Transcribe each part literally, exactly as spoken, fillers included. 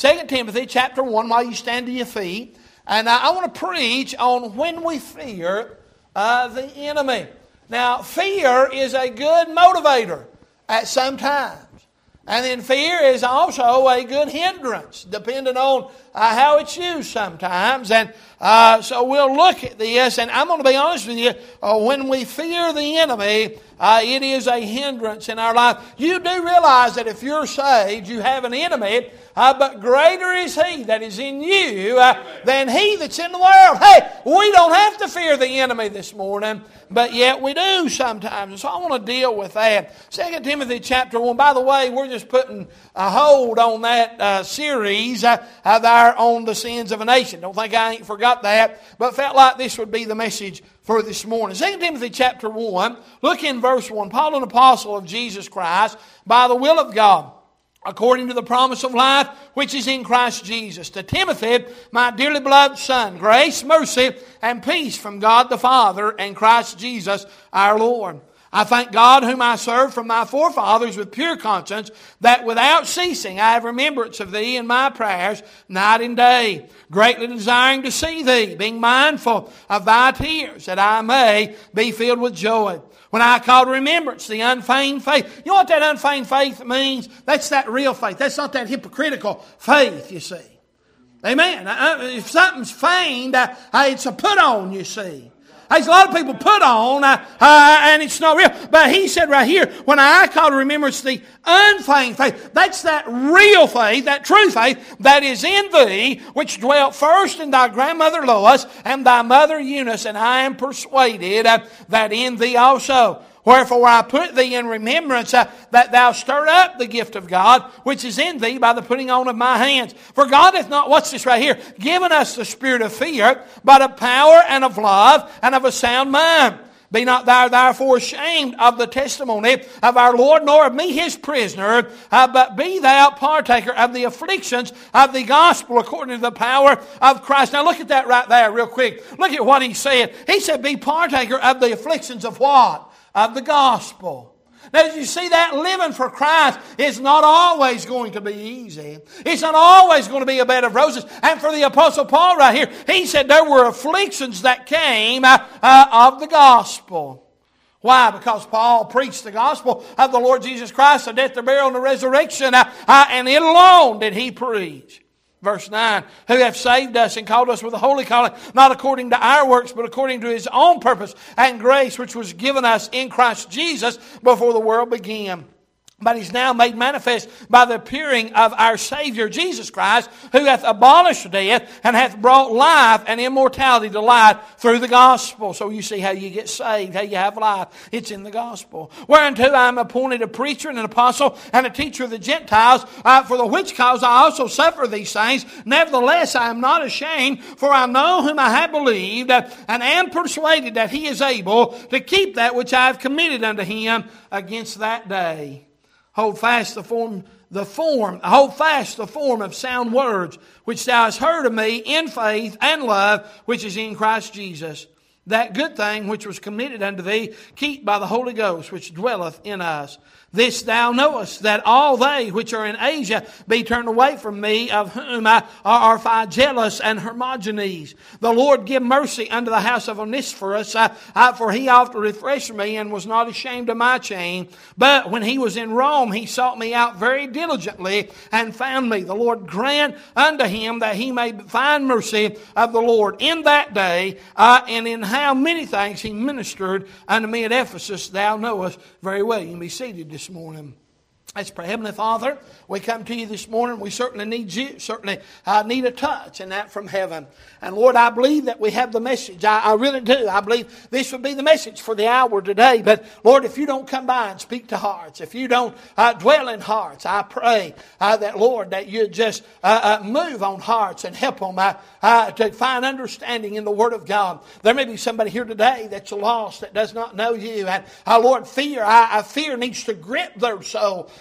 Second Timothy chapter one, while you stand to your feet. And I, I want to preach on when we fear uh, the enemy. Now, fear is a good motivator at some times. And then fear is also a good hindrance, depending on uh, how it's used sometimes. And uh, so we'll look at this, and I'm going to be honest with you, uh, when we fear the enemy, uh, it is a hindrance in our life. You do realize that if you're saved, you have an enemy, uh, but greater is He that is in you uh, than he that's in the world. Hey, we don't have to fear the enemy this morning, but yet we do sometimes. And so I want to deal with that. Second Timothy chapter one, by the way, we're just putting a hold on that uh, series uh, uh, there on the sins of a nation. Don't think I ain't forgot that, but felt like this would be the message for this morning. Second Timothy chapter one, look in verse one. Paul, an apostle of Jesus Christ, by the will of God, according to the promise of life which is in Christ Jesus. To Timothy, my dearly beloved son, grace, mercy, and peace from God the Father and Christ Jesus our Lord. I thank God whom I serve from my forefathers with pure conscience, that without ceasing I have remembrance of thee in my prayers night and day, greatly desiring to see thee, being mindful of thy tears, that I may be filled with joy. When I call to remembrance the unfeigned faith. You know what that unfeigned faith means? That's that real faith. That's not that hypocritical faith, you see. Amen. If something's feigned, uh, it's a put on, you see. There's a lot of people put on, uh, uh, and it's not real. But he said right here, when I call to remembrance the unfeigned faith, that's that real faith, that true faith that is in thee, which dwelt first in thy grandmother Lois and thy mother Eunice, and I am persuaded uh, that in thee also. Wherefore I put thee in remembrance uh, that thou stir up the gift of God, which is in thee by the putting on of my hands. For God hath not, what's this right here, given us the spirit of fear, but of power and of love and of a sound mind. Be not thou therefore ashamed of the testimony of our Lord, nor of me his prisoner, uh, but be thou partaker of the afflictions of the gospel according to the power of Christ. Now look at that right there real quick. Look at what he said. He said, be partaker of the afflictions of what? Of the gospel. Now, as you see that, living for Christ is not always going to be easy. It's not always going to be a bed of roses. And for the Apostle Paul right here, he said there were afflictions that came uh, uh, of the gospel. Why? Because Paul preached the gospel of the Lord Jesus Christ, the death, the burial, and the resurrection, uh, uh, and it alone did he preach. Verse nine, who hath saved us and called us with a holy calling, not according to our works, but according to His own purpose and grace, which was given us in Christ Jesus before the world began. But He's now made manifest by the appearing of our Savior Jesus Christ, who hath abolished death and hath brought life and immortality to light through the gospel. So you see how you get saved, how you have life. It's in the gospel. Whereunto I am appointed a preacher and an apostle and a teacher of the Gentiles, uh, for the which cause I also suffer these things. Nevertheless I am not ashamed, for I know whom I have believed, uh, and am persuaded that He is able to keep that which I have committed unto Him against that day. Hold fast the form, the form, hold fast the form of sound words, which thou hast heard of me in faith and love, which is in Christ Jesus. That good thing which was committed unto thee, keep by the Holy Ghost, which dwelleth in us. This thou knowest, that all they which are in Asia be turned away from me, of whom I are Phygellus and Hermogenes. The Lord give mercy unto the house of Onesiphorus, uh, uh, for he oft refreshed me, and was not ashamed of my chain. But when he was in Rome, he sought me out very diligently, and found me. The Lord grant unto him that he may find mercy of the Lord in that day, uh, and in how many things he ministered unto me at Ephesus, thou knowest very well. You can be seated this morning. Let's pray. Heavenly Father, we come to you this morning. We certainly need you, certainly uh, need a touch, and that from heaven. And Lord, I believe that we have the message. I, I really do. I believe this would be the message for the hour today. But Lord, if you don't come by and speak to hearts, if you don't uh, dwell in hearts, I pray uh, that, Lord, that you just uh, uh, move on hearts and help them uh, uh, to find understanding in the Word of God. There may be somebody here today that's lost, that does not know you. And uh, Lord, fear, I, I fear needs to grip their soul.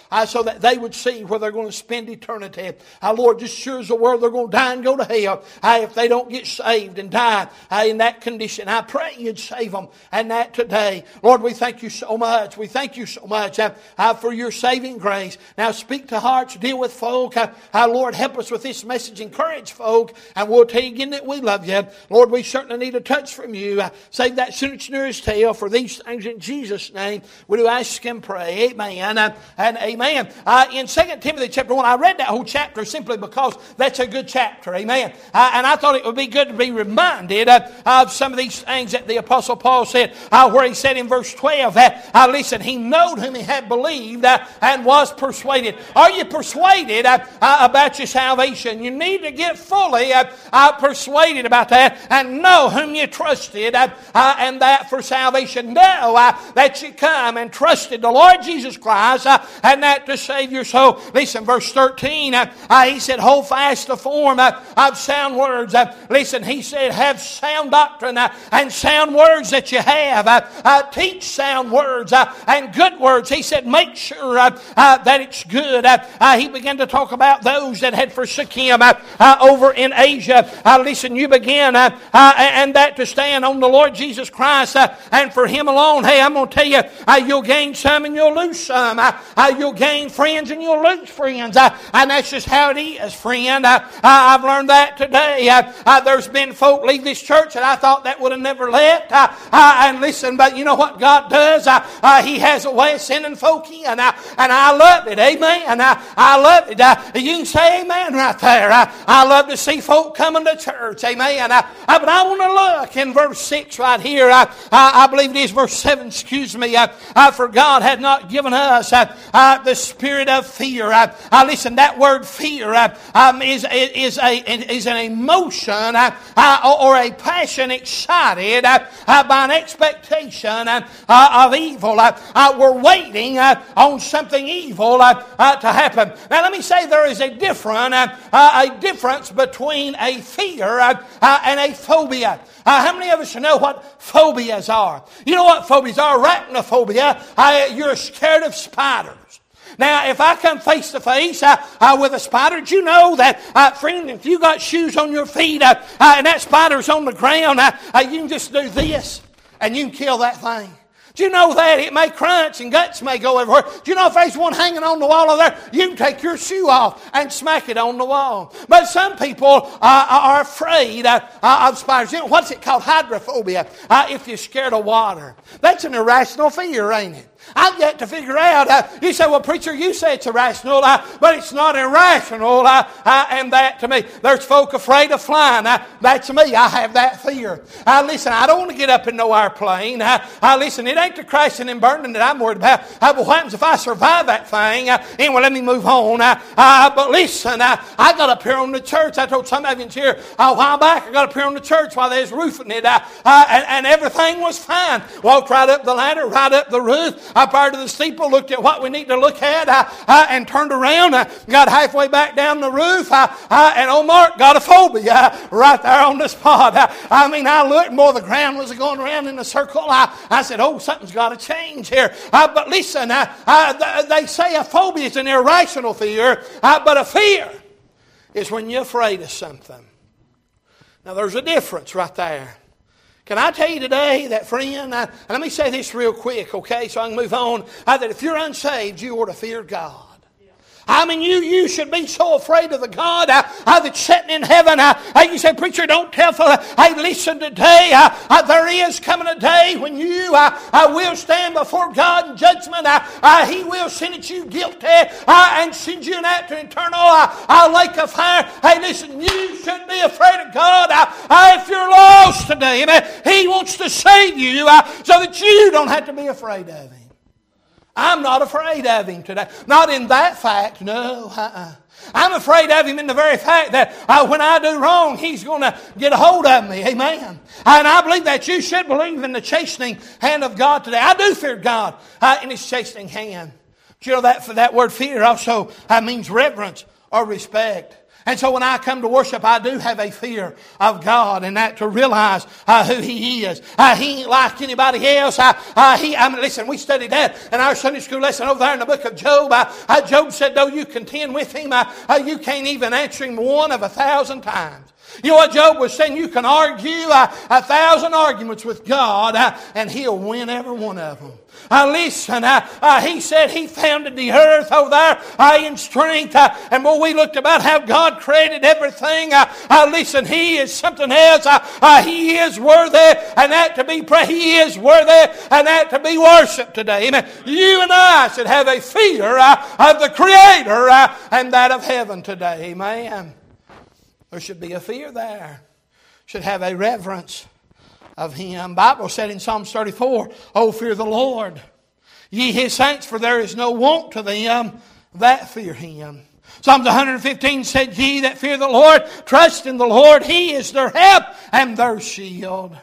uh, so that they would see where they're going to spend eternity. Uh, Lord, just sure as the world they're going to die and go to hell uh, if they don't get saved and die uh, in that condition. I pray You'd save them and that today. Lord, we thank You so much. We thank You so much uh, uh, for Your saving grace. Now speak to hearts, deal with folk. Uh, uh, Lord, help us with this message. Encourage folk. And we'll tell You again that we love You. Lord, we certainly need a touch from You. Uh, save that sinner's nearest tail. For these things in Jesus' name, we do ask and pray. Amen uh, and amen. Uh, in Second Timothy chapter one, I read that whole chapter simply because that's a good chapter. Amen. Uh, and I thought it would be good to be reminded uh, of some of these things that the Apostle Paul said, uh, where he said in verse twelve that, uh, listen, he knowed whom he had believed uh, and was persuaded. Are you persuaded uh, uh, about your salvation? You need to get fully uh, uh, persuaded about that and know whom you trusted uh, uh, and that for salvation. Know uh, that you come and trusted the Lord Jesus Christ uh, and that to save your soul. Listen, verse thirteen, uh, uh, he said, hold fast the form uh, of sound words. Uh, listen, he said, have sound doctrine uh, and sound words that you have. Uh, uh, teach sound words uh, and good words. He said, make sure uh, uh, that it's good. Uh, uh, he began to talk about those that had forsook him uh, uh, over in Asia. Uh, listen, you begin uh, uh, and that to stand on the Lord Jesus Christ uh, and for Him alone. Hey, I'm going to tell you, uh, you'll gain some and you'll lose some. Uh, uh, you'll gain friends and you'll lose friends. Uh, and that's just how it is, friend. Uh, uh, I've learned that today. Uh, uh, there's been folk leave this church that I thought that would have never left. Uh, uh, and listen, but you know what God does? Uh, uh, He has a way of sending folk in. Uh, and I love it. Amen. And I, I love it. Uh, you can say amen right there. Uh, I love to see folk coming to church. Amen. Uh, uh, but I want to look in verse six right here. Uh, uh, I believe it is verse seven, excuse me. Uh, uh, for God had not given us uh, uh, the spirit of fear. Uh, uh, listen, that word fear uh, um, is, is, a, is an emotion uh, uh, or a passion excited uh, uh, by an expectation uh, uh, of evil. Uh, uh, we're waiting uh, on something evil uh, uh, to happen. Now let me say there is a different, uh, uh, a difference between a fear uh, uh, and a phobia. Uh, how many of us know what phobias are? You know what phobias are? Arachnophobia. Uh, you're scared of spiders. Now, if I come face to face uh, uh, with a spider, did you know that, uh, friend, if you got shoes on your feet uh, uh, and that spider's on the ground, uh, uh, you can just do this and you can kill that thing. Do you know that? It may crunch and guts may go everywhere. Do you know if there's one hanging on the wall over there, you can take your shoe off and smack it on the wall. But some people uh, are afraid uh, uh, of spiders. You know, what's it called? Hydrophobia. Uh, if you're scared of water. That's an irrational fear, ain't it? I've yet to figure out. Uh, you say, well, preacher, you say it's irrational, uh, but it's not irrational. Uh, uh, and that to me, there's folk afraid of flying. Uh, that's me. I have that fear. Uh, listen, I don't want to get up in no airplane. Uh, uh, listen, it ain't the crashing and burning that I'm worried about. Uh, but what happens if I survive that thing? Uh, anyway, let me move on. Uh, uh, but listen, uh, I got up here on the church. I told some of you here a while back, I got up here on the church while they was roofing it. Uh, uh, and, and everything was fine. Walked right up the ladder, right up the roof. Up there to the steeple, looked at what we need to look at, uh, uh, and turned around, uh, got halfway back down the roof, uh, uh, and old Mark got a phobia uh, right there on the spot. Uh, I mean, I looked, more the ground was going around in a circle. I, I said, oh, something's got to change here. Uh, but listen, uh, uh, th- they say a phobia is an irrational fear, uh, but a fear is when you're afraid of something. Now, there's a difference right there. Can I tell you today that, friend, uh, and let me say this real quick, okay, so I can move on, uh, that if you're unsaved, you ought to fear God. I mean, you you should be so afraid of the God uh, uh, that's sitting in heaven. Uh, uh, you say, preacher, don't tell fella. Hey, listen today. Uh, uh, there is coming a day when you uh, uh, will stand before God in judgment. Uh, uh, he will sentence you guilty uh, and send you out to eternal uh, uh, lake of fire. Hey, listen, you should be afraid of God. Uh, uh, if you're lost today, amen, He wants to save you uh, so that you don't have to be afraid of Him. I'm not afraid of Him today. Not in that fact, no. Uh-uh. I'm afraid of Him in the very fact that uh, when I do wrong, He's going to get a hold of me. Amen. And I believe that you should believe in the chastening hand of God today. I do fear God uh, in His chastening hand. But you know that for that word fear also uh, means reverence or respect. And so when I come to worship, I do have a fear of God, and that to realize uh, who He is. Uh, he ain't like anybody else. Uh, uh, he, I mean, listen, we studied that in our Sunday school lesson over there in the book of Job. Uh, uh, Job said, though you contend with him, uh, uh, you can't even answer him one of a thousand times. You know what Job was saying? You can argue uh, a thousand arguments with God, uh, and He'll win every one of them. Uh, listen, uh, uh, he said He founded the earth over there uh, in strength. Uh, and when we looked about how God created everything, uh, uh, listen, He is something else. Uh, uh, he is worthy, and that to be praised. He is worthy, and that to be worshipped today. Amen. You and I should have a fear uh, of the Creator uh, and that of heaven today. Amen. There should be a fear there. Should have a reverence of Him. The Bible said in Psalms thirty-four, "Oh, fear the Lord, ye His saints, for there is no want to them that fear Him." Psalms one fifteen said, "Ye that fear the Lord, trust in the Lord. He is their help and their shield."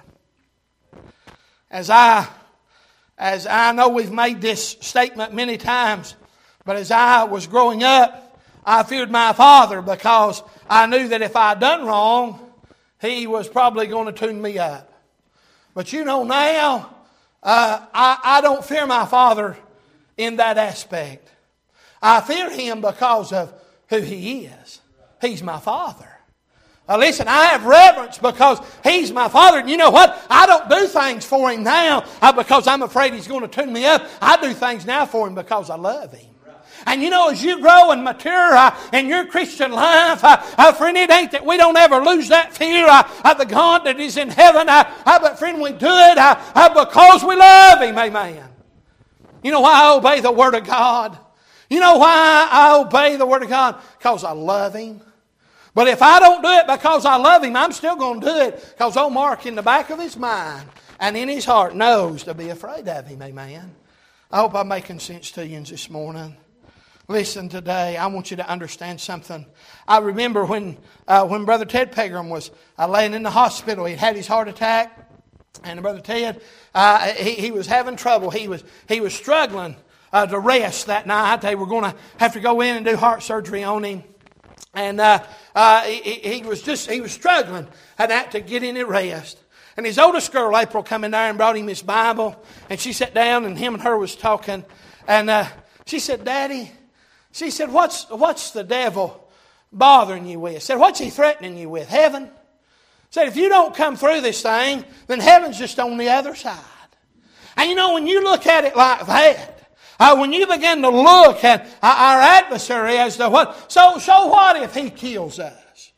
As I, as I know we've made this statement many times, but as I was growing up, I feared my father because I knew that if I'd done wrong, he was probably going to tune me up. But you know now, uh, I, I don't fear my father in that aspect. I fear him because of who he is. He's my father. Now listen, I have reverence because He's my Father. And you know what? I don't do things for Him now uh, because I'm afraid He's going to tune me up. I do things now for Him because I love Him. And you know, as you grow and mature uh, in your Christian life, uh, uh, friend, it ain't that we don't ever lose that fear uh, of the God that is in heaven. Uh, uh, but friend, we do it uh, uh, because we love Him. Amen. You know why I obey the Word of God? You know why I obey the Word of God? Because I love Him. But if I don't do it because I love Him, I'm still going to do it because old Mark in the back of his mind and in his heart knows to be afraid of Him. Amen. I hope I'm making sense to you this morning. Listen, today, I want you to understand something. I remember when uh, when Brother Ted Pegram was uh, laying in the hospital. He'd had his heart attack. And Brother Ted, uh, he, he was having trouble. He was, he was struggling uh, to rest that night. They were going to have to go in and do heart surgery on him. And uh, uh, he, he was just he was struggling to get any rest. And his oldest girl, April, come in there and brought him his Bible. And she sat down and him and her was talking. And uh, she said, "Daddy," she said, what's, what's the devil bothering you with? Said, "What's he threatening you with? Heaven?" Said, "If you don't come through this thing, then heaven's just on the other side." And you know, when you look at it like that, uh, when you begin to look at uh, our adversary as to what, so, so what if he kills us?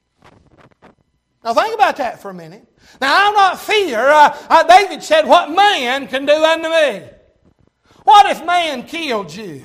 Now think about that for a minute. Now I'm not fear. Uh, uh, David said, "What man can do unto me?" What if man killed you?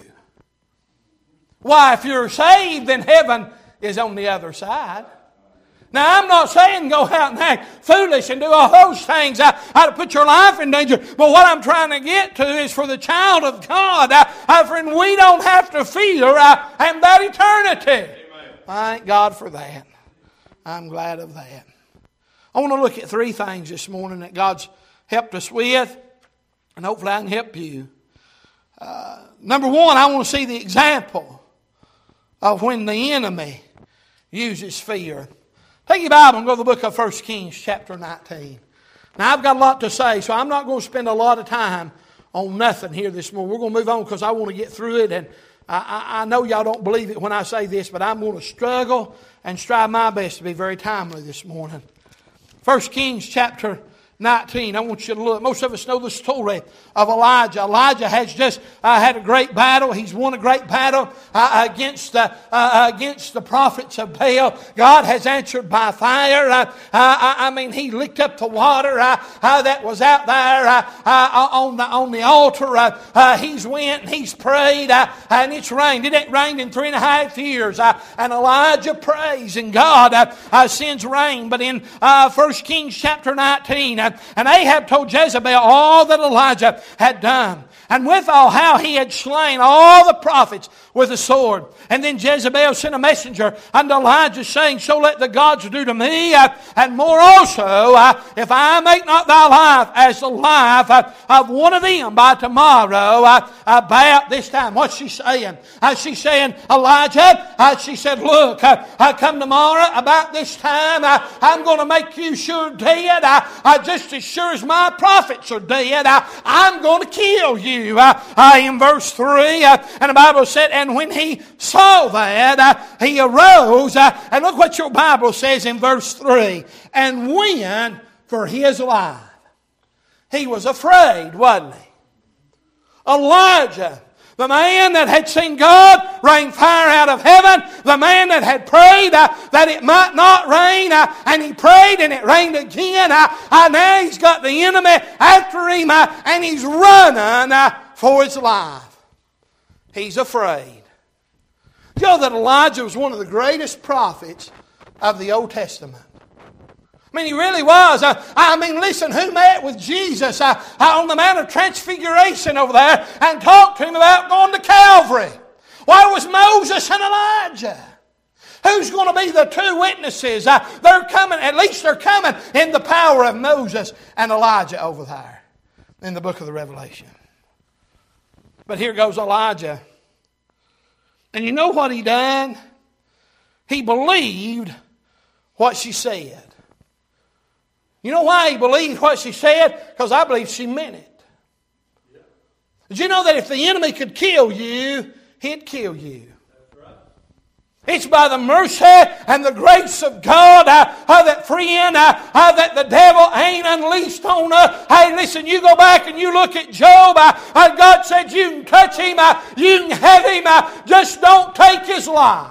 Why, if you're saved, then heaven is on the other side. Now, I'm not saying go out and act foolish and do all those things uh, how to put your life in danger. But what I'm trying to get to is for the child of God, uh, uh, friend, we don't have to fear uh, and that eternity. Amen. Thank God for that. I'm glad of that. I want to look at three things this morning that God's helped us with, and hopefully I can help you. Uh, number one, I want to see the example of when the enemy uses fear. Take your Bible and go to the book of First Kings chapter nineteen. Now I've got a lot to say, so I'm not going to spend a lot of time on nothing here this morning. We're going to move on because I want to get through it. And I, I, I know y'all don't believe it when I say this, but I'm going to struggle and strive my best to be very timely this morning. First Kings chapter nineteen. I want you to look. Most of us know the story of Elijah. Elijah has just uh, had a great battle. He's won a great battle uh, against, uh, uh, against the prophets of Baal. God has answered by fire. Uh, uh, I mean, He licked up the water uh, uh, that was out there uh, uh, on, the, on the altar. Uh, uh, he's went and he's prayed uh, and it's rained. It ain't rained in three and a half years. Uh, and Elijah prays and God uh, uh, sends rain. But in uh, First Kings chapter nineteen, And Ahab told Jezebel all that Elijah had done. And withal how he had slain all the prophets with a sword. And then Jezebel sent a messenger unto Elijah, saying, So let the gods do to me, uh, and more also, uh, if I make not thy life as the life uh, of one of them by tomorrow, uh, about this time. What's she saying? Uh, she's saying, Elijah, uh, she said, look, uh, uh, come tomorrow about this time, uh, I'm going to make you sure dead, uh, uh, just as sure as my prophets are dead, uh, I'm going to kill you. Uh, uh, in verse three, uh, and the Bible said, and when he saw that, uh, he arose, uh, and look what your Bible says in verse three, and went for his life. He was afraid, wasn't he? Elijah, the man that had seen God rain fire out of heaven, the man that had prayed uh, that it might not rain, uh, and he prayed and it rained again. Uh, uh, now he's got the enemy after him, uh, and he's running uh, for his life. He's afraid. You know that Elijah was one of the greatest prophets of the Old Testament. I mean, he really was. Uh, I mean, listen, who met with Jesus uh, on the Mount of Transfiguration over there and talked to him about going to Calvary? Why, it was Moses and Elijah. Who's going to be the two witnesses? Uh, they're coming, at least they're coming in the power of Moses and Elijah over there in the book of the Revelation. But here goes Elijah. And you know what he done? He believed what she said. You know why he believed what she said? Because I believe she meant it. Did you know that if the enemy could kill you, he'd kill you? It's by the mercy and the grace of God uh, uh, that friend, uh, uh, that the devil ain't unleashed on us. Hey, listen, you go back and you look at Job. Uh, uh, God said you can touch him, uh, you can have him, uh, just don't take his life.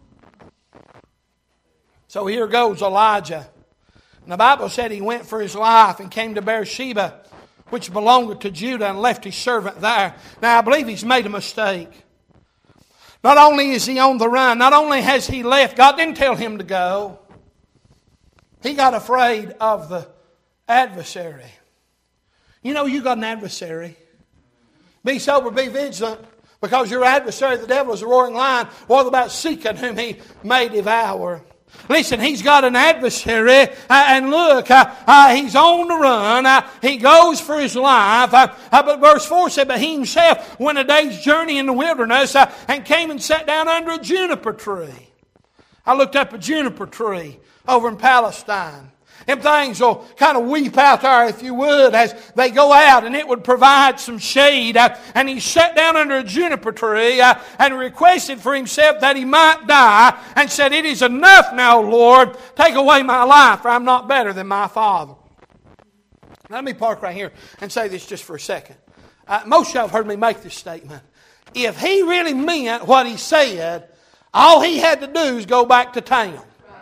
So here goes Elijah. And the Bible said he went for his life and came to Beersheba, which belonged to Judah, and left his servant there. Now I believe he's made a mistake. Not only is he on the run, not only has he left, God didn't tell him to go. He got afraid of the adversary. You know you got an adversary. Be sober, be vigilant, because your adversary, the devil, is a roaring lion, was about seeking whom he may devour. Listen, he's got an adversary, uh, and look, uh, uh, he's on the run. Uh, he goes for his life. Uh, uh, but verse four said, but he himself went a day's journey in the wilderness uh, and came and sat down under a juniper tree. I looked up a juniper tree over in Palestine. Them things will kind of weep out there, if you would, as they go out, and it would provide some shade. Uh, and he sat down under a juniper tree uh, and requested for himself that he might die, and said, it is enough now, Lord. Take away my life, for I'm not better than my father. Let me park right here and say this just for a second. Uh, most of you have heard me make this statement. If he really meant what he said, all he had to do is go back to town.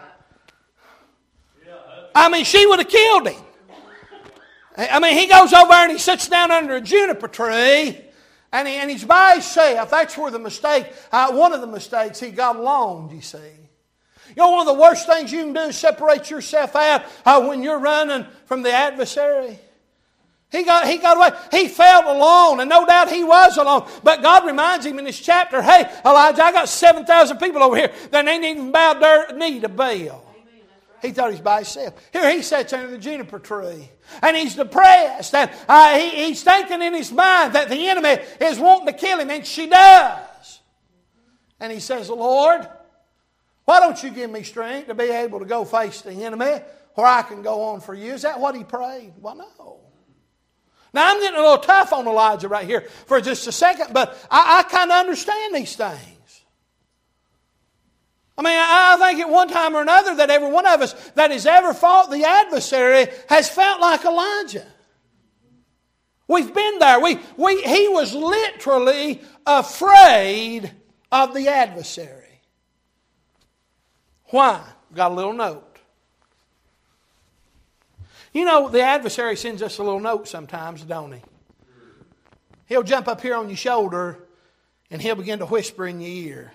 I mean, she would have killed him. I mean, he goes over and he sits down under a juniper tree, and, he, and he's by himself. That's where the mistake, uh, one of the mistakes, he got alone, you see. You know, one of the worst things you can do is separate yourself out uh, when you're running from the adversary. He got, he got away. He felt alone, and no doubt he was alone. But God reminds him in this chapter, hey, Elijah, I got seven thousand people over here that ain't even bowed their knee to Baal. He thought he's by himself. Here he sits under the juniper tree. And he's depressed. And uh, he, he's thinking in his mind that the enemy is wanting to kill him. And she does. And he says, Lord, why don't you give me strength to be able to go face the enemy where I can go on for you? Is that what he prayed? Well, no. Now, I'm getting a little tough on Elijah right here for just a second. But I, I kind of understand these things. I mean, I think at one time or another that every one of us that has ever fought the adversary has felt like Elijah. We've been there. We, we, he was literally afraid of the adversary. Why? Got a little note. You know, the adversary sends us a little note sometimes, don't he? He'll jump up here on your shoulder and he'll begin to whisper in your ear.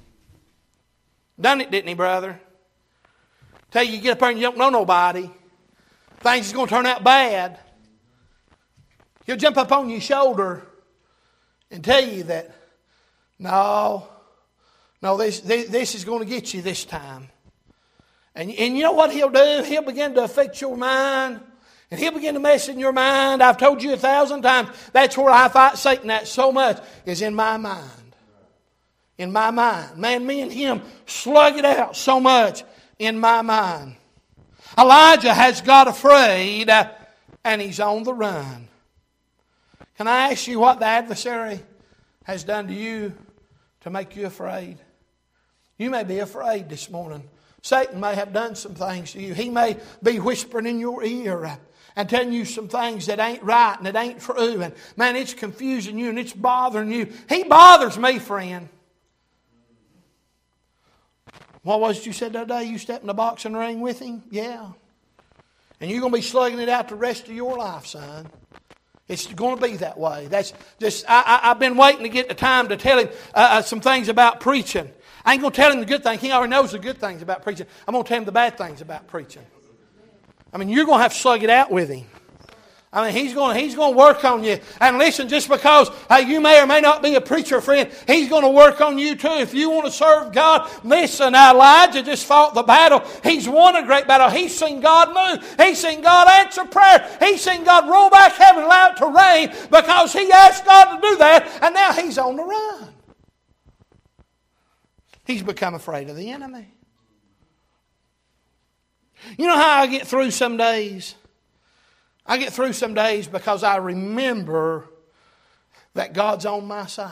Done it, didn't he, brother? Tell you, you get up there and you don't know nobody. things are going to turn out bad, he'll jump up on your shoulder and tell you that, no, no, this, this, this is going to get you this time. And, and you know what he'll do? He'll begin to affect your mind. And he'll begin to mess in your mind. I've told you a thousand times, that's where I fight Satan at so much, is in my mind. In my mind. Man, me and him slug it out so much in my mind. Elijah has got afraid uh, and he's on the run. Can I ask you what the adversary has done to you to make you afraid? You may be afraid this morning. Satan may have done some things to you. He may be whispering in your ear uh, and telling you some things that ain't right and that ain't true. And man, it's confusing you and it's bothering you. He bothers me, friend. What was it you said the other day? You stepped in the boxing ring with him? Yeah. And you're going to be slugging it out the rest of your life, son. It's going to be that way. That's just. I, I, I've been waiting to get the time to tell him uh, uh, some things about preaching. I ain't going to tell him the good things. He already knows the good things about preaching. I'm going to tell him the bad things about preaching. I mean, you're going to have to slug it out with him. I mean, he's going to, he's going to work on you. And listen, just because uh, you may or may not be a preacher friend, he's going to work on you too. If you want to serve God, listen, Elijah just fought the battle. He's won a great battle. He's seen God move. He's seen God answer prayer. He's seen God roll back heaven and allow it to rain because he asked God to do that. And now he's on the run. He's become afraid of the enemy. You know how I get through some days? I get through some days because I remember that God's on my side.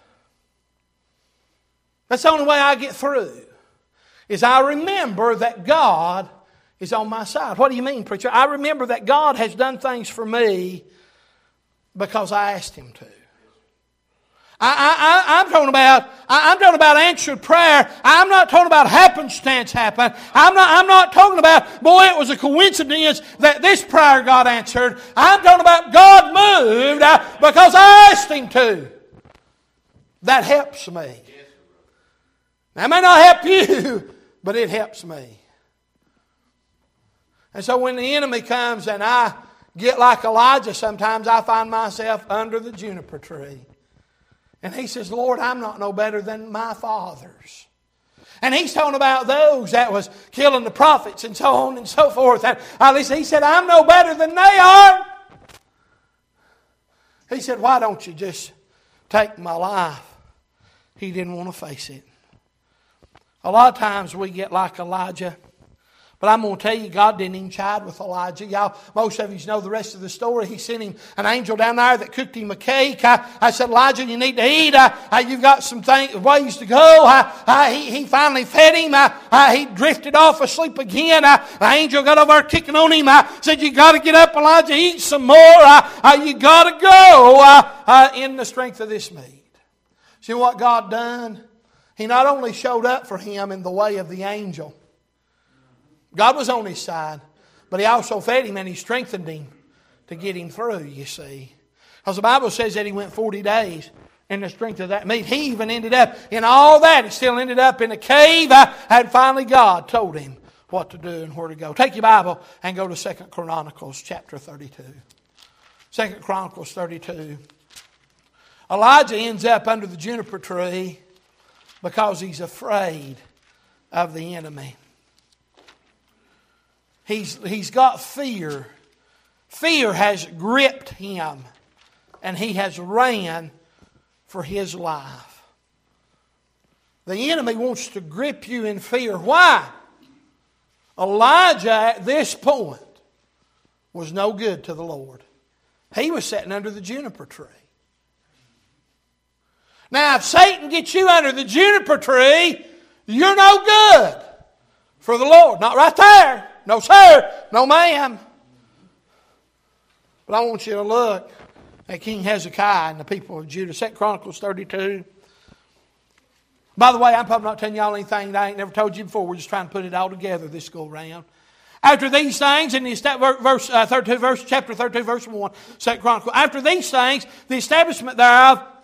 That's the only way I get through, is I remember that God is on my side. What do you mean, preacher? I remember that God has done things for me because I asked Him to. I, I, I'm talking about, I, I'm talking about answered prayer. I'm not talking about happenstance happen. I'm not, I'm not talking about, boy, it was a coincidence that this prayer got answered. I'm talking about God moved because I asked Him to. That helps me. That may not help you, but it helps me. And so when the enemy comes and I get like Elijah, sometimes I find myself under the juniper tree. And he says, Lord, I'm not no better than my fathers. And he's talking about those that was killing the prophets and so on and so forth. And uh, he said, I'm no better than they are. He said, why don't you just take my life? He didn't want to face it. A lot of times we get like Elijah. But I'm going to tell you, God didn't even chide with Elijah. Y'all, most of you know the rest of the story. He sent him an angel down there that cooked him a cake. I, I said, Elijah, you need to eat. I, I, you've got some things, ways to go. I, I, he, he finally fed him. I, I, he drifted off asleep again. I, the angel got over there kicking on him. I said, you got to get up, Elijah, eat some more. I, I, you got to go uh, uh, in the strength of this meat. See what God done? He not only showed up for him in the way of the angel. God was on his side, but He also fed him and He strengthened him to get him through, you see. Because the Bible says that he went forty days in the strength of that meat. He even ended up in all that. He still ended up in a cave. And finally God told him what to do and where to go. Take your Bible and go to Second Chronicles chapter thirty-two. Second Chronicles thirty-two. Elijah ends up under the juniper tree because he's afraid of the enemy. He's, he's got fear. Fear has gripped him, and he has ran for his life. The enemy wants to grip you in fear. Why? Elijah at this point was no good to the Lord. He was sitting under the juniper tree. Now, if Satan gets you under the juniper tree, you're no good for the Lord. Not right there. No, sir. No, ma'am. But I want you to look at King Hezekiah and the people of Judah. Second Chronicles thirty-two. By the way, I'm probably not telling y'all anything that I ain't never told you before. We're just trying to put it all together this go round. After these things, in the verse uh, thirty-two, verse chapter thirty-two, verse one, Second Chronicles. After these things, the establishment thereof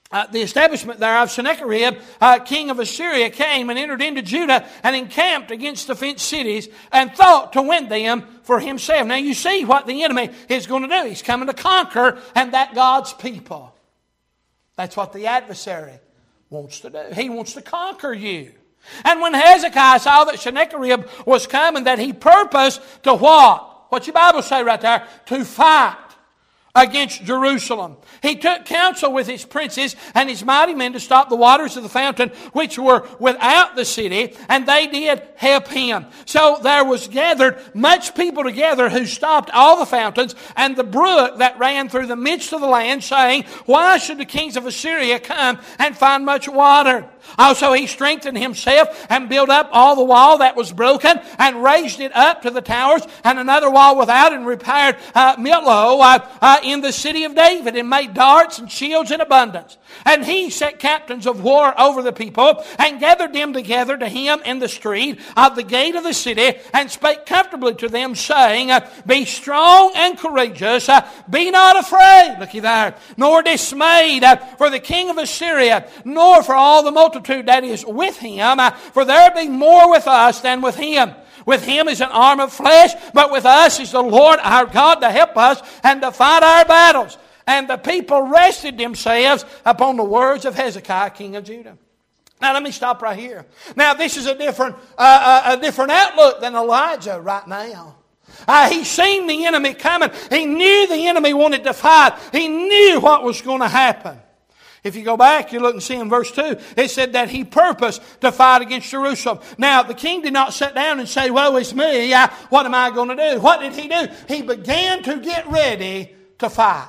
Uh, the establishment there of Sennacherib, uh, king of Assyria, came and entered into Judah and encamped against the fenced cities and thought to win them for himself. Now you see what the enemy is going to do. He's coming to conquer, and that God's people. That's what the adversary wants to do. He wants to conquer you. And when Hezekiah saw that Sennacherib was coming, that he purposed to what? What's your Bible say right there? To fight against Jerusalem. He took counsel with his princes and his mighty men to stop the waters of the fountain which were without the city, and they did help him. So there was gathered much people together who stopped all the fountains and the brook that ran through the midst of the land, saying, why should the kings of Assyria come and find much water? Also he strengthened himself and built up all the wall that was broken and raised it up to the towers, and another wall without, and repaired uh, Millo uh, uh, in the city of David, and made darts and shields in abundance. And he set captains of war over the people, and gathered them together to him in the street of the gate of the city, and spake comfortably to them, saying, uh, be strong and courageous, uh, be not afraid, looky there, nor dismayed uh, for the king of Assyria, nor for all the multitude that is with him, uh, for there be more with us than with him. With him is an arm of flesh, but with us is the Lord our God to help us and to fight our battles. And the people rested themselves upon the words of Hezekiah, king of Judah. Now let me stop right here. Now this is a different, uh, a different outlook than Elijah right now. Uh, he seen the enemy coming. He knew the enemy wanted to fight. He knew what was going to happen. If you go back, you look and see in verse two, it said that he purposed to fight against Jerusalem. Now, the king did not sit down and say, woe is me, uh, what am I going to do? What did he do? He began to get ready to fight.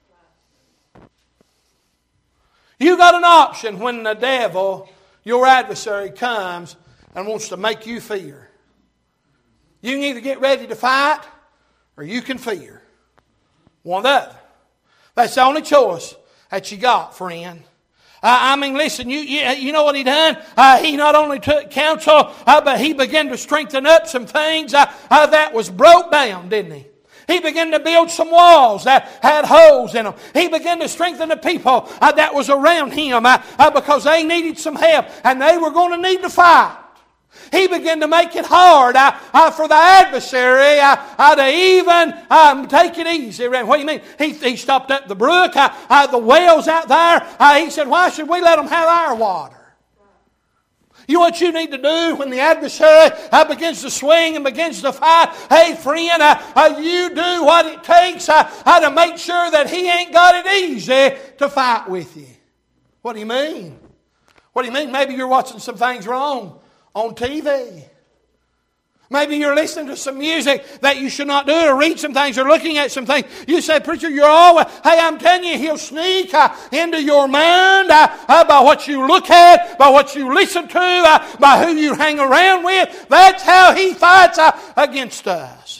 You got an option when the devil, your adversary, comes and wants to make you fear. You can either get ready to fight or you can fear. One or the other. That's the only choice that you got, friend. Uh, I mean, listen, you, you you know what he done? Uh, he not only took counsel, uh, but he began to strengthen up some things uh, uh, that was broke down, didn't he? He began to build some walls that had holes in them. He began to strengthen the people uh, that was around him uh, uh, because they needed some help and they were going to need to fight. He began to make it hard uh, uh, for the adversary uh, uh, to even um, take it easy. What do you mean? He, he stopped up the brook, uh, uh, the wells out there. Uh, he said, why should we let them have our water? You know what you need to do when the adversary uh, begins to swing and begins to fight? Hey, friend, uh, uh, you do what it takes uh, uh, to make sure that he ain't got it easy to fight with you. What do you mean? What do you mean? Maybe you're watching some things wrong on T V. Maybe you're listening to some music that you should not do, or read some things, or looking at some things. You say, preacher, you're always, hey, I'm telling you, he'll sneak uh, into your mind uh, uh, by what you look at, by what you listen to, uh, by who you hang around with. That's how he fights uh, against us.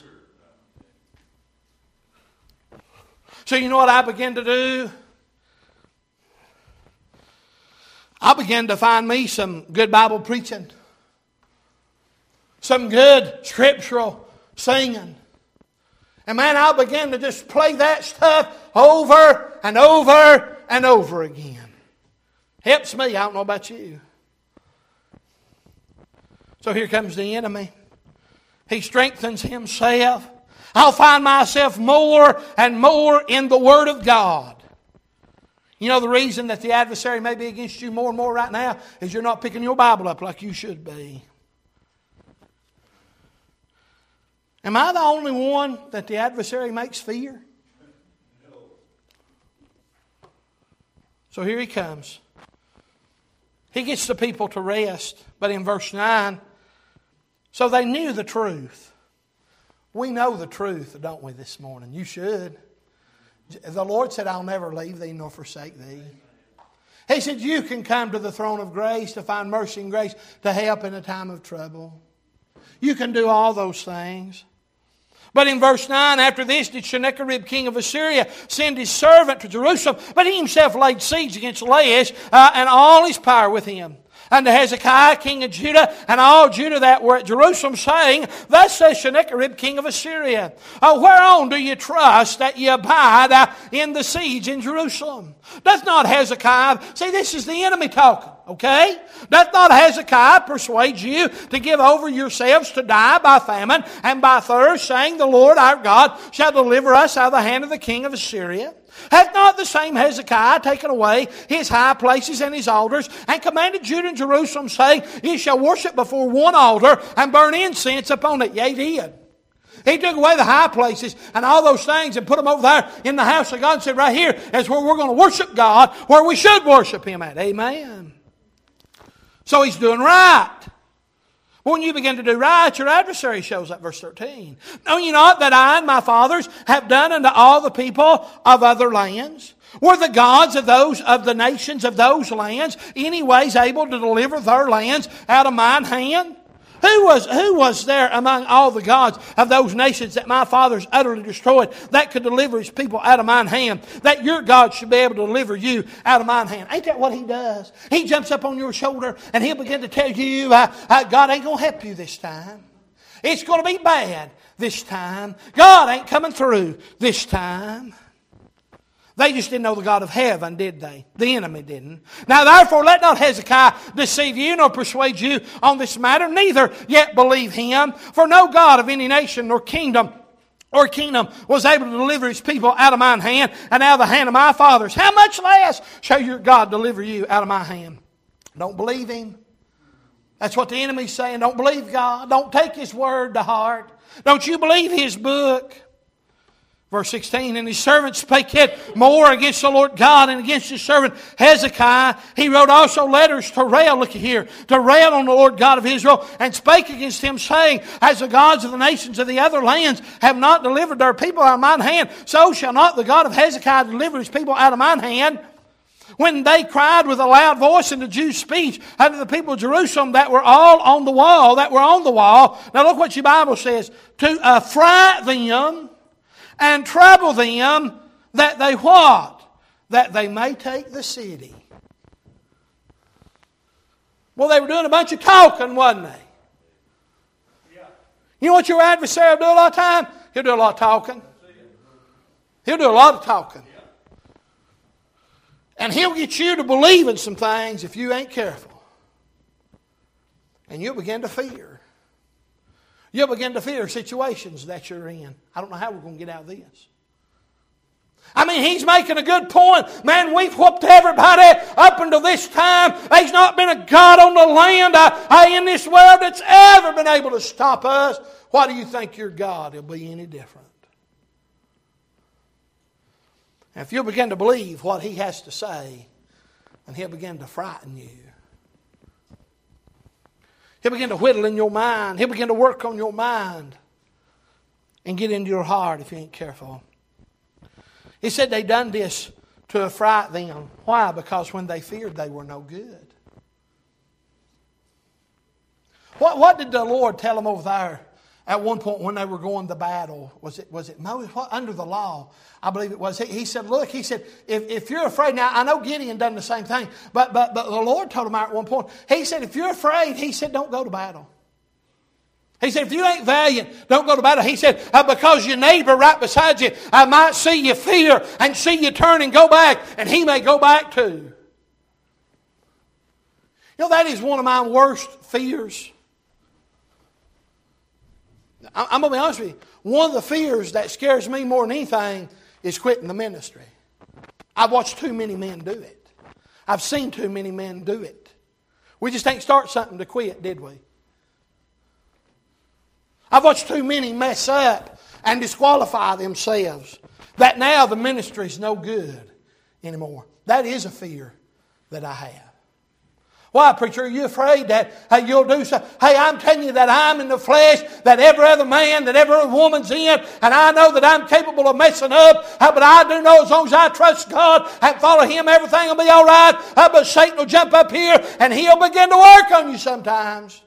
So you know what I began to do? I began to find me some good Bible preaching. Some good scriptural singing. And man, I began to just play that stuff over and over and over again. Helps me. I don't know about you. So here comes the enemy. He strengthens himself. I'll find myself more and more in the Word of God. You know the reason that the adversary may be against you more and more right now is you're not picking your Bible up like you should be. Am I the only one that the adversary makes fear? No. So here he comes. He gets the people to rest. But in verse nine, so they knew the truth. We know the truth, don't we, this morning? You should. The Lord said, I'll never leave thee nor forsake thee. He said, you can come to the throne of grace to find mercy and grace to help in a time of trouble. You can do all those things. But in verse nine, after this did Sennacherib, king of Assyria, send his servant to Jerusalem, but he himself laid siege against Laish uh, and all his power with him. unto Hezekiah king of Judah, and all Judah that were at Jerusalem, saying, Thus says Sennacherib king of Assyria, uh, Whereon do you trust that ye abide uh, in the siege in Jerusalem? Doth not Hezekiah, see, this is the enemy talking, okay? Doth not Hezekiah persuade you to give over yourselves to die by famine and by thirst, saying, The Lord our God shall deliver us out of the hand of the king of Assyria? Hath not the same Hezekiah taken away his high places and his altars, and commanded Judah and Jerusalem, saying, Ye shall worship before one altar, and burn incense upon it? Yea, he did. He took away the high places and all those things and put them over there in the house of God and said, right here is where we're going to worship God, where we should worship Him at. Amen. So he's doing right. When you begin to do right, your adversary shows up. Verse thirteen. Know ye not that I and my fathers have done unto all the people of other lands? Were the gods of those of the nations of those lands anyways able to deliver their lands out of mine hand? Who was, who was there among all the gods of those nations that my fathers utterly destroyed that could deliver His people out of mine hand? That your God should be able to deliver you out of mine hand. Ain't that what He does? He jumps up on your shoulder and He'll begin to tell you, uh, uh, God ain't going to help you this time. It's going to be bad this time. God ain't coming through this time. They just didn't know the God of heaven, did they? The enemy didn't. Now therefore let not Hezekiah deceive you, nor persuade you on this matter, neither yet believe him. For no God of any nation nor kingdom or kingdom was able to deliver His people out of mine hand and out of the hand of my fathers. How much less shall your God deliver you out of my hand? Don't believe Him. That's what the enemy's saying. Don't believe God. Don't take His word to heart. Don't you believe His book. Verse sixteen, and his servant spake yet more against the Lord God and against his servant Hezekiah. He wrote also letters to rail, look here, to rail on the Lord God of Israel, and spake against him, saying, As the gods of the nations of the other lands have not delivered their people out of mine hand, so shall not the God of Hezekiah deliver His people out of mine hand. When they cried with a loud voice in the Jews' speech unto the people of Jerusalem that were all on the wall, that were on the wall. Now look what your Bible says. To affright them and trouble them, that they what? That they may take the city. Well, they were doing a bunch of talking, wasn't they? Yeah. You know what your adversary will do a lot of time? He'll do a lot of talking. He'll do a lot of talking. And he'll get you to believe in some things if you ain't careful. And you'll begin to fear. You'll begin to fear situations that you're in. I don't know how we're going to get out of this. I mean, he's making a good point. Man, we've whooped everybody up until this time. There's not been a God on the land uh, uh, in this world that's ever been able to stop us. Why do you think your God will be any different? And if you'll begin to believe what He has to say, and He'll begin to frighten you. He'll begin to whittle in your mind. He'll begin to work on your mind and get into your heart if you ain't careful. He said they done this to affright them. Why? Because when they feared, they were no good. What, what did the Lord tell them over there at one point when they were going to battle? Was it, was it Moses? What, under the law, I believe it was. He, he said, look, he said, if, if you're afraid, now I know Gideon done the same thing, but, but, but the Lord told him at one point, He said, if you're afraid, He said, don't go to battle. He said, if you ain't valiant, don't go to battle. He said, uh, because your neighbor right beside you I might see you fear and see you turn and go back, and he may go back too. You know, that is one of my worst fears. I'm going to be honest with you. One of the fears that scares me more than anything is quitting the ministry. I've watched too many men do it. I've seen too many men do it. We just ain't start something to quit, did we? I've watched too many mess up and disqualify themselves that now the ministry is no good anymore. That is a fear that I have. Why, preacher, are you afraid that hey, you'll do something? Hey, I'm telling you that I'm in the flesh, that every other man, that every other woman's in, and I know that I'm capable of messing up, uh, but I do know as long as I trust God and follow Him, everything will be all right. Uh, but Satan will jump up here and he'll begin to work on you sometimes.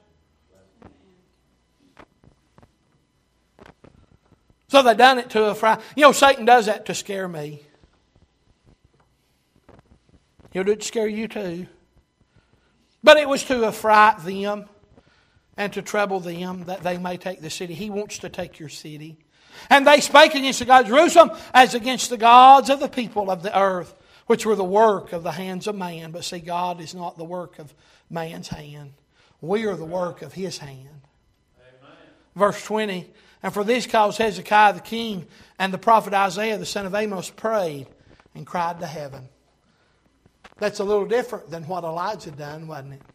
So they done it to a fry. You know, Satan does that to scare me. He'll do it to scare you too. But it was to affright them and to trouble them, that they may take the city. He wants to take your city. And they spake against the God of Jerusalem as against the gods of the people of the earth, which were the work of the hands of man. But see, God is not the work of man's hand. We are the work of His hand. Amen. Verse twenty, and for this cause Hezekiah the king and the prophet Isaiah the son of Amos prayed and cried to heaven. That's a little different than what Elijah done, wasn't it?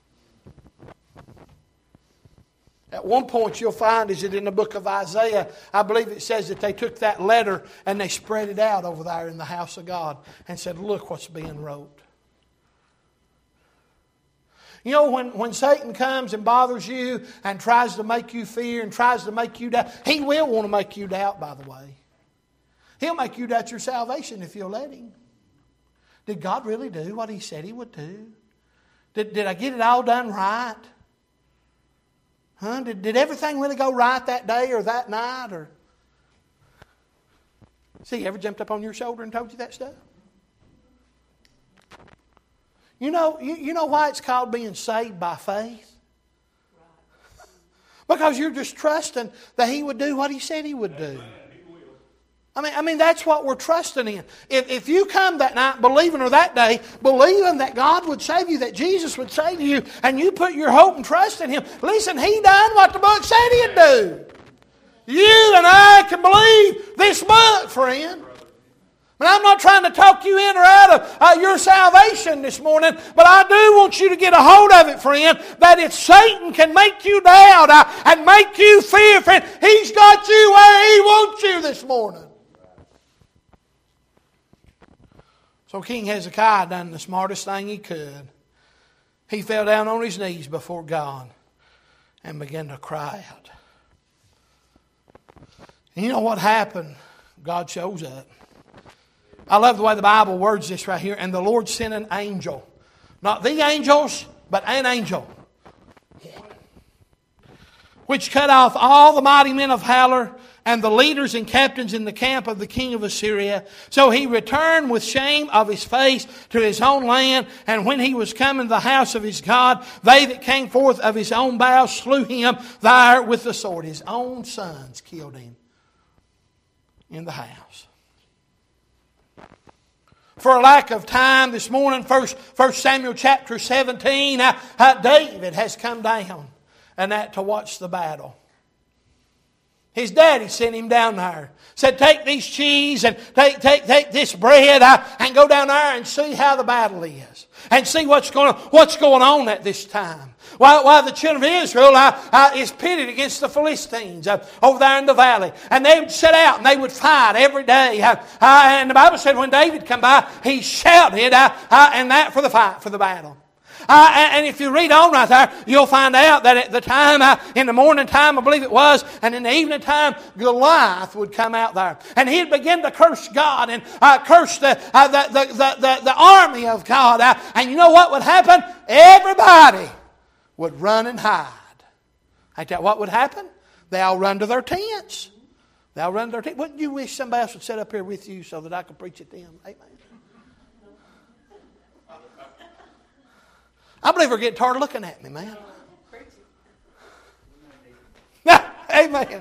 At one point you'll find, is it in the book of Isaiah, I believe it says that they took that letter and they spread it out over there in the house of God and said, look what's being wrote. You know, when, when Satan comes and bothers you and tries to make you fear and tries to make you doubt, he will want to make you doubt, by the way. He'll make you doubt your salvation if you'll let him. Did God really do what He said He would do? Did, did I get it all done right? Huh? Did, did everything really go right that day or that night? Or See, he ever jumped up on your shoulder and told you that stuff? You know, you, you know why it's called being saved by faith? Because you're just trusting that He would do what He said He would do. I mean, I mean that's what we're trusting in. If, if you come that night believing, or that day, believing that God would save you, that Jesus would save you, and you put your hope and trust in Him, listen, He done what the book said He'd do. You and I can believe this book, friend. But I'm not trying to talk you in or out of uh, your salvation this morning, but I do want you to get a hold of it, friend, that if Satan can make you doubt uh, and make you fear, friend, he's got you where he wants you this morning. So King Hezekiah done the smartest thing he could. He fell down on his knees before God and began to cry out. And you know what happened? God shows up. I love the way the Bible words this right here. And the Lord sent an angel. Not the angels, but an angel. Which cut off all the mighty men of valor and the leaders and captains in the camp of the king of Assyria. So he returned with shame of his face to his own land. And when he was come in the house of his God, they that came forth of his own bowels slew him there with the sword. His own sons killed him in the house. For a lack of time this morning, First, First Samuel chapter seventeen, uh, uh, David has come down and that to watch the battle. His daddy sent him down there. Said, take these cheese and take, take, take this bread uh, and go down there and see how the battle is. And see what's going on, what's going on at this time. While, while the children of Israel uh, uh, is pitted against the Philistines uh, over there in the valley. And they would set out and they would fight every day. Uh, uh, and the Bible said when David come by, he shouted uh, uh, and that for the fight, for the battle. Uh, and, and if you read on right there, you'll find out that at the time, uh, in the morning time, I believe it was, and in the evening time, Goliath would come out there. And he'd begin to curse God and uh, curse the, uh, the, the, the, the, the army of God. Uh, and you know what would happen? Everybody would run and hide. Ain't that what would happen? They all run to their tents. They all run to their tents. Wouldn't you wish somebody else would sit up here with you so that I could preach at them? Amen. I believe they're getting tired of looking at me, man. Amen.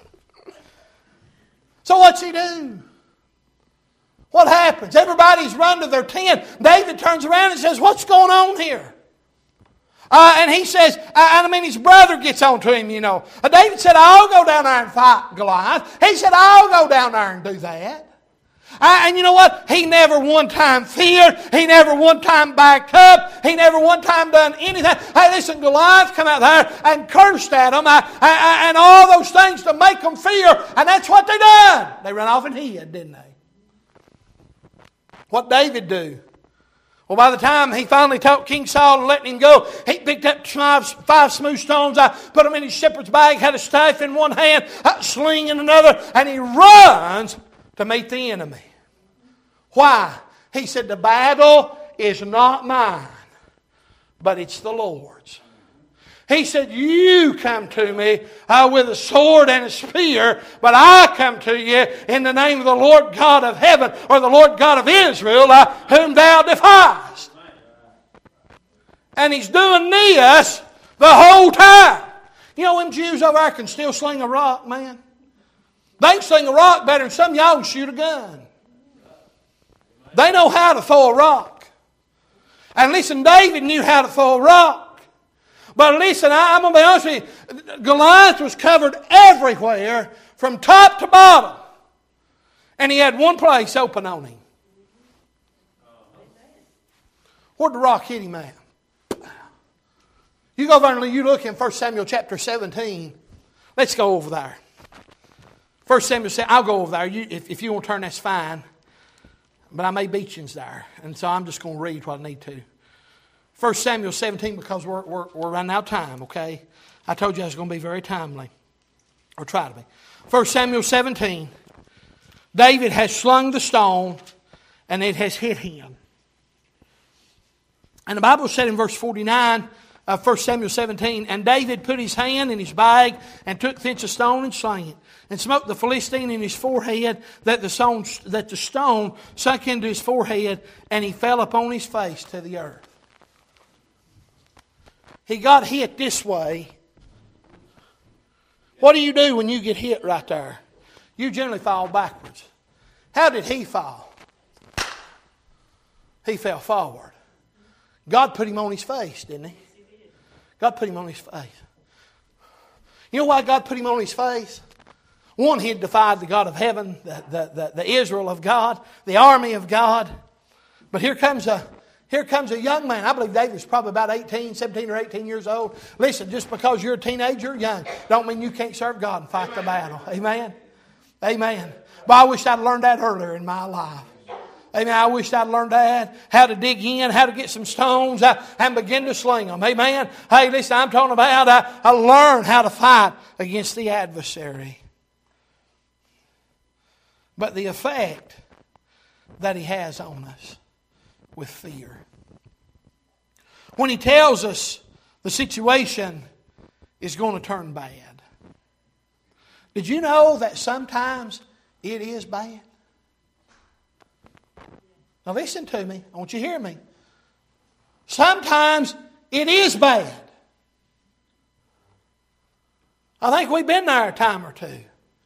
So what's he do? What happens? Everybody's run to their tent. David turns around and says, what's going on here? Uh, and he says, uh, I mean, his brother gets on to him, you know. Uh, David said, I'll go down there and fight Goliath. He said, I'll go down there and do that. Uh, and you know what? He never one time feared. He never one time backed up. He never one time done anything. Hey, listen, Goliath come out there and cursed at them uh, uh, and all those things to make them fear. And that's what they done. They ran off and hid, didn't they? What David do? Well, by the time he finally took King Saul and let him go, he picked up five, five smooth stones, I put them in his shepherd's bag, had a staff in one hand, a sling in another, and he runs to meet the enemy. Why? He said, the battle is not mine, but it's the Lord's. He said, you come to me uh, with a sword and a spear, but I come to you in the name of the Lord God of heaven, or the Lord God of Israel, uh, whom thou defiest. And he's doing this the whole time. You know, them Jews over there can still sling a rock, man. They can sling a rock better than some of y'all can shoot a gun. They know how to throw a rock. And listen, David knew how to throw a rock. But listen, I, I'm going to be honest with you. Goliath was covered everywhere from top to bottom. And he had one place open on him. Where'd the rock hit him at? You go over and you look in First Samuel chapter seventeen. Let's go over there. First Samuel seventeen. I'll go over there. You, if, if you want to turn, that's fine. But I may beat you there. And so I'm just going to read what I need to. First Samuel seventeen, because we're, we're, we're running out of time, okay? I told you I was going to be very timely. Or try to be. First Samuel seventeen. David has slung the stone and it has hit him. And the Bible said in verse forty-nine of First Samuel seventeen, and David put his hand in his bag and took thence a stone and slang it, and smote the Philistine in his forehead, that the stone, that the stone sunk into his forehead, and he fell upon his face to the earth. He got hit this way. What do you do when you get hit right there? You generally fall backwards. How did he fall? He fell forward. God put him on his face, didn't he? God put him on his face. You know why God put him on his face? One, he had defied the God of heaven, the, the, the, the Israel of God, the army of God. But here comes a here comes a young man. I believe David's probably about eighteen, seventeen or eighteen years old. Listen, just because you're a teenager, young, don't mean you can't serve God and fight the battle. Amen? Amen. But I wish I'd learned that earlier in my life. Amen. I wish I'd learned that. How to dig in, how to get some stones and begin to sling them. Amen. Hey, listen, I'm talking about I, I learned how to fight against the adversary. But the effect that he has on us with fear. When he tells us the situation is going to turn bad. Did you know that sometimes it is bad? Now listen to me. I want you to hear me. Sometimes it is bad. I think we've been there a time or two.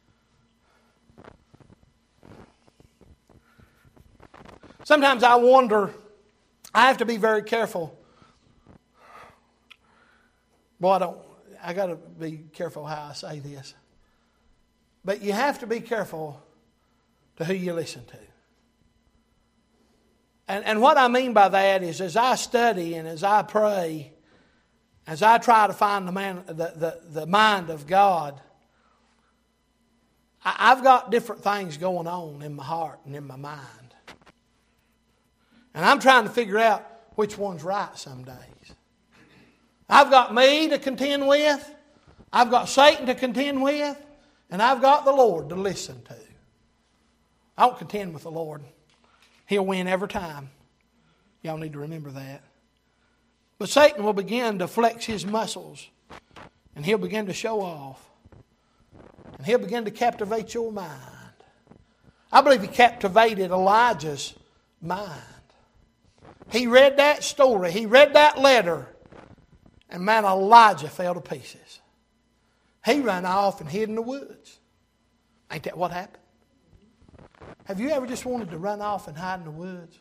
Sometimes I wonder, I have to be very careful. Boy, I don't, I got to be careful how I say this. But you have to be careful to who you listen to. And, and what I mean by that is as I study and as I pray, as I try to find the, man, the, the, the mind of God, I, I've got different things going on in my heart and in my mind. And I'm trying to figure out which one's right some days. I've got me to contend with, I've got Satan to contend with, and I've got the Lord to listen to. I don't contend with the Lord. He'll win every time. Y'all need to remember that. But Satan will begin to flex his muscles. And he'll begin to show off. And he'll begin to captivate your mind. I believe he captivated Elijah's mind. He read that story. He read that letter. And man, Elijah fell to pieces. He ran off and hid in the woods. Ain't that what happened? Have you ever just wanted to run off and hide in the woods?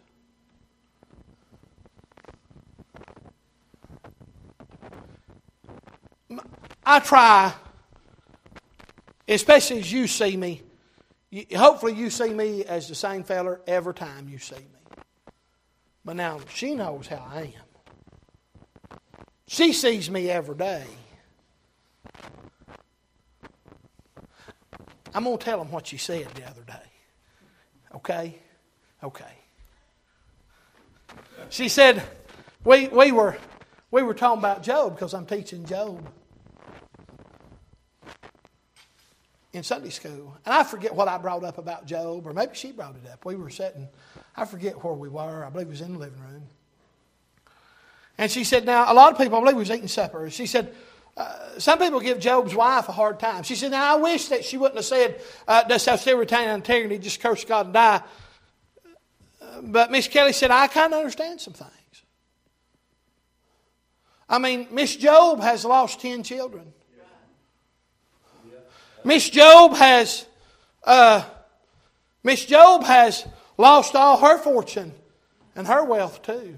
I try, especially as you see me, hopefully you see me as the same feller every time you see me. But now she knows how I am. She sees me every day. I'm going to tell them what she said the other day. Okay? Okay. She said, we, we, were, we were talking about Job because I'm teaching Job in Sunday school. And I forget what I brought up about Job, or maybe she brought it up. We were sitting, I forget where we were. I believe it was in the living room. And she said, now, a lot of people, I believe we was eating supper. She said, uh, some people give Job's wife a hard time. She said, now, I wish that she wouldn't have said, uh, dost thou still retain integrity, just curse God and die. Uh, but Miss Kelly said, I kind of understand some things. I mean, Miss Job has lost ten children. Miss Job has, uh, Miss Job has lost all her fortune and her wealth too.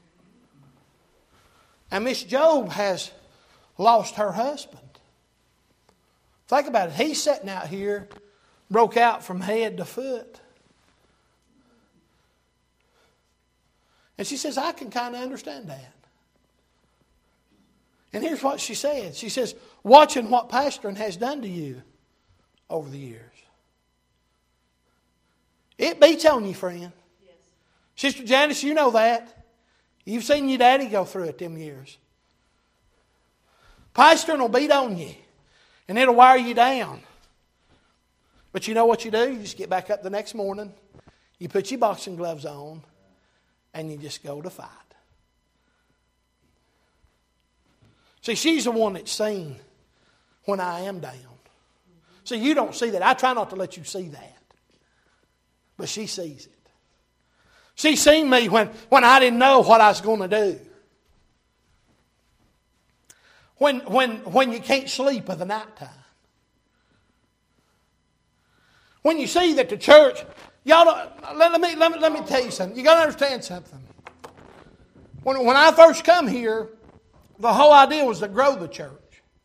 And Miss Job has lost her husband. Think about it. He's sitting out here, broke out from head to foot. And she says, I can kind of understand that. And here's what she said. She says, watching what pastoring has done to you over the years. It beats on you, friend. Yes. Sister Janice, you know that. You've seen your daddy go through it them years. Pastoring will beat on you. And it'll wear you down. But you know what you do? You just get back up the next morning. You put your boxing gloves on. And you just go to fight. See, she's the one that's seen when I am down. See, you don't see that. I try not to let you see that. But she sees it. She's seen me when, when I didn't know what I was going to do. When, when, when you can't sleep at the night time. When you see that the church... Y'all don't, let, let, me, let, me, let me tell you something. You got to understand something. When, when I first come here, the whole idea was to grow the church.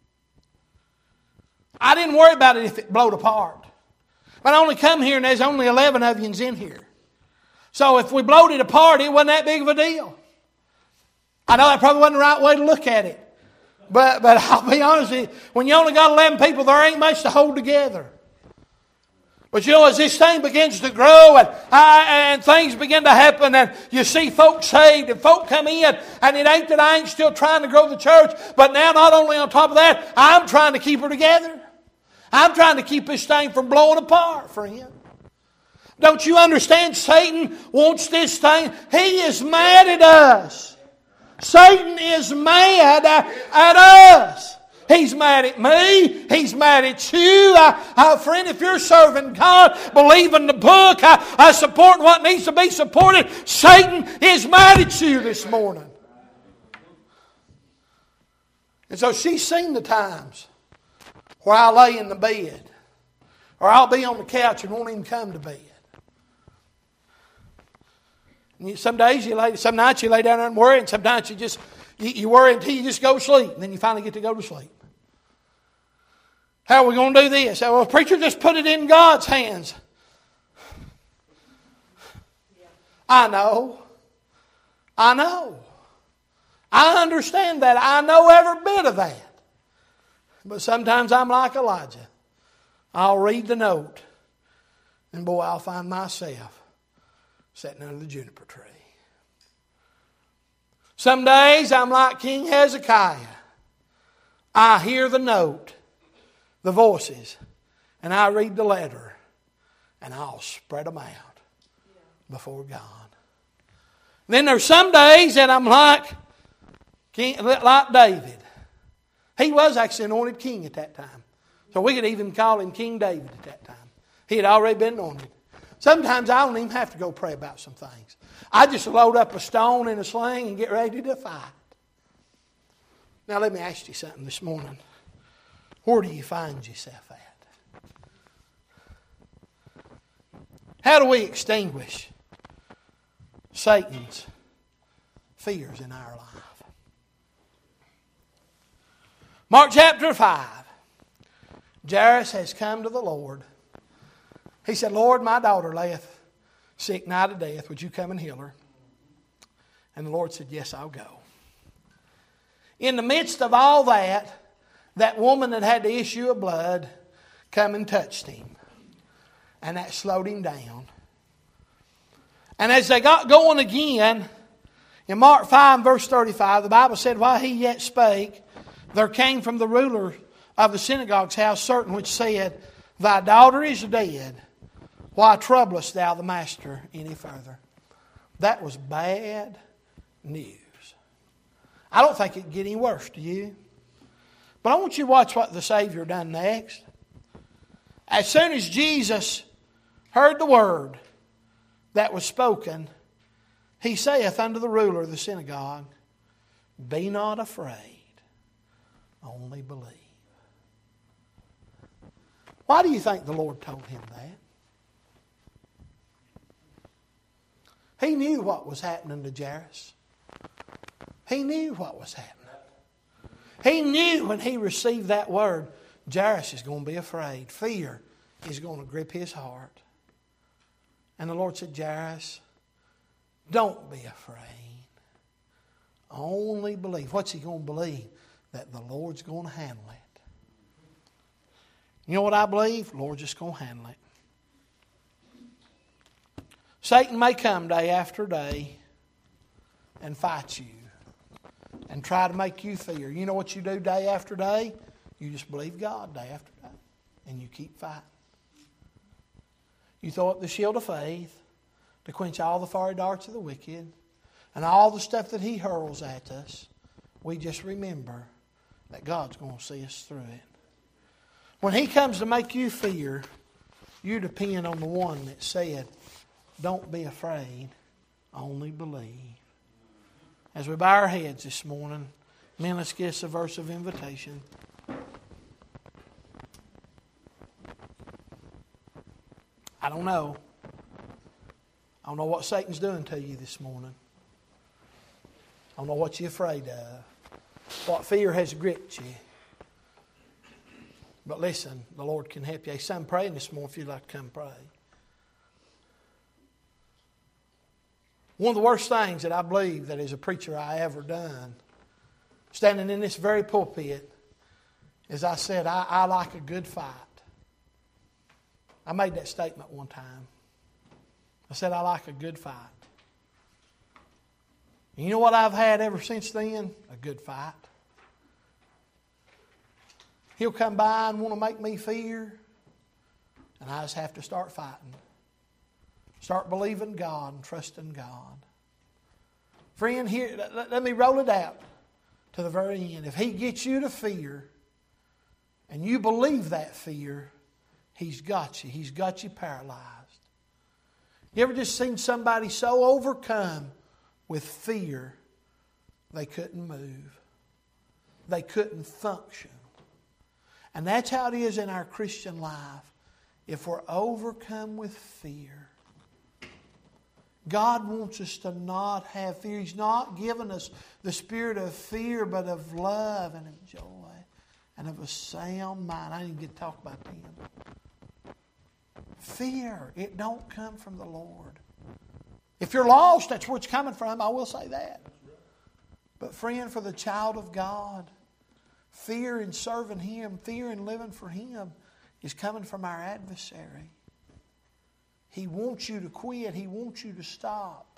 I didn't worry about it if it blowed apart. But I only come here and there's only eleven of yous in here. So if we blowed it apart, it wasn't that big of a deal. I know that probably wasn't the right way to look at it. But, but I'll be honest with you, when you only got eleven people, there ain't much to hold together. But you know, as this thing begins to grow and, uh, and things begin to happen and you see folks saved and folk come in, and it ain't that I ain't still trying to grow the church, but now not only on top of that, I'm trying to keep her together. I'm trying to keep this thing from blowing apart, friend. Don't you understand? Satan wants this thing. He is mad at us. Satan is mad at us. He's mad at me. He's mad at you. Uh, uh, friend, if you're serving God, believing the book, uh, uh, supporting what needs to be supported, Satan is mad at you this morning. And so she's seen the times where I lay in the bed, or I'll be on the couch and won't even come to bed. And you, some days you lay, some nights you lay down there and worry, and sometimes you just you, you worry until you just go to sleep, and then you finally get to go to sleep. How are we going to do this? Well, preacher, just put it in God's hands. I know. I know. I understand that. I know every bit of that. But sometimes I'm like Elijah. I'll read the note, and boy, I'll find myself sitting under the juniper tree. Some days I'm like King Hezekiah. I hear the note, the voices, and I read the letter, and I'll spread them out before God. Then there's some days that I'm like King, like David. He was actually anointed king at that time. So we could even call him King David at that time. He had already been anointed. Sometimes I don't even have to go pray about some things. I just load up a stone in a sling and get ready to fight. Now let me ask you something this morning. Where do you find yourself at? How do we extinguish Satan's fears in our life? Mark chapter five. Jairus has come to the Lord. He said, Lord, my daughter layeth sick nigh to death. Would you come and heal her? And the Lord said, yes, I'll go. In the midst of all that, that woman that had the issue of blood come and touched him. And that slowed him down. And as they got going again, in Mark five verse thirty-five, the Bible said, while he yet spake, there came from the ruler of the synagogue's house certain which said, thy daughter is dead. Why troublest thou the master any further? That was bad news. I don't think it could get any worse, do you? But I want you to watch what the Savior done next. As soon as Jesus heard the word that was spoken, he saith unto the ruler of the synagogue, Be not afraid, only believe. Why do you think the Lord told him that? He knew what was happening to Jairus. He knew what was happening. He knew when he received that word, Jairus is going to be afraid. Fear is going to grip his heart. And the Lord said, Jairus, don't be afraid. Only believe. What's he going to believe? That the Lord's going to handle it. You know what I believe? The Lord's just going to handle it. Satan may come day after day and fight you and try to make you fear. You know what you do day after day? You just believe God day after day. And you keep fighting. You throw up the shield of faith to quench all the fiery darts of the wicked and all the stuff that he hurls at us. We just remember that God's going to see us through it. When he comes to make you fear, you depend on the one that said, don't be afraid, only believe. As we bow our heads this morning, men, let's get us a verse of invitation. I don't know. I don't know what Satan's doing to you this morning. I don't know what you're afraid of. What fear has gripped you. But listen, the Lord can help you. Hey, son, praying this morning if you'd like to come pray. One of the worst things that I believe that as a preacher I ever done, standing in this very pulpit, is I said, I, I like a good fight. I made that statement one time. I said, I like a good fight. And you know what I've had ever since then? A good fight. He'll come by and want to make me fear, and I just have to start fighting. Start believing God and trusting God. Friend, here, let, let me roll it out to the very end. If he gets you to fear, and you believe that fear, he's got you. He's got you paralyzed. You ever just seen somebody so overcome with fear, they couldn't move. They couldn't function. And that's how it is in our Christian life. If we're overcome with fear, God wants us to not have fear. He's not given us the spirit of fear, but of love and of joy and of a sound mind. I didn't get to talk about them. Fear, it don't come from the Lord. If you're lost, that's where it's coming from. I will say that. But friend, for the child of God, fear in serving Him, fear in living for Him is coming from our adversary. He wants you to quit. He wants you to stop.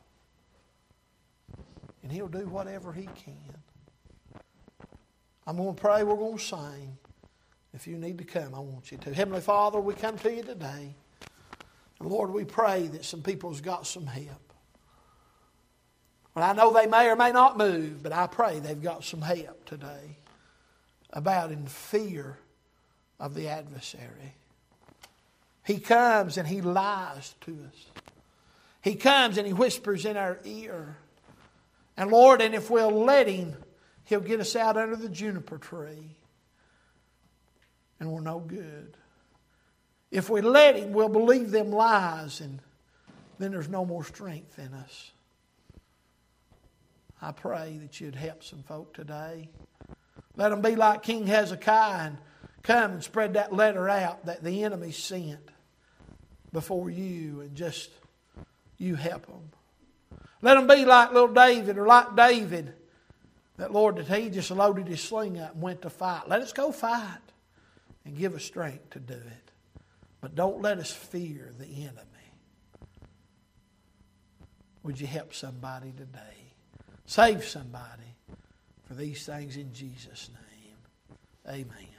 And he'll do whatever he can. I'm going to pray. We're going to sing. If you need to come, I want you to. Heavenly Father, we come to you today. And Lord, we pray that some people's got some help. Well, I know they may or may not move, but I pray they've got some help today about in fear of the adversary. He comes and he lies to us. He comes and he whispers in our ear. And Lord, and if we'll let him, he'll get us out under the juniper tree. And we're no good. If we let him, we'll believe them lies, and then there's no more strength in us. I pray that you'd help some folk today. Let them be like King Hezekiah and come and spread that letter out that the enemy sent before you, and just you help them. Let them be like little David, or like David, that Lord, that he just loaded his sling up and went to fight. Let us go fight and give us strength to do it. But don't let us fear the enemy. Would you help somebody today? Save somebody for these things in Jesus' name. Amen.